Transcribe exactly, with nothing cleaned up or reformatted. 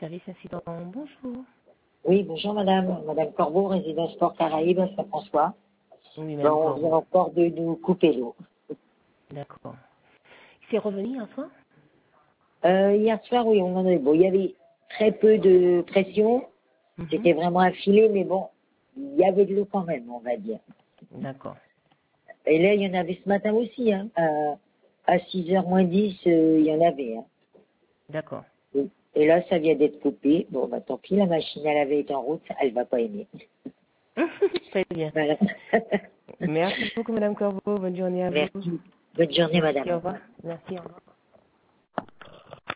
service incident. Bonjour. Oui, bonjour madame. Madame Corbeau, résidence Port Caraïbes, Saint-François. Oui, Ben, madame on Corbeau. vient encore de nous couper l'eau. D'accord. C'est revenu hier soir? Euh, hier soir, oui, on en avait. Bon, il y avait très peu de pression. Mhm. C'était vraiment affilé, mais bon, il y avait de l'eau quand même, on va dire. D'accord. Et là, il y en avait ce matin aussi. Hein. À, à six heures moins dix, euh, il y en avait. Hein. D'accord. Et, et là, ça vient d'être coupé. Bon, bah tant pis, la machine, elle avait été en route, elle va pas aimer. Très bien. Voilà. Merci beaucoup, madame Corbeau. Bonne journée à vous. Merci. Bonne journée, Merci, madame. au revoir. Merci, au revoir.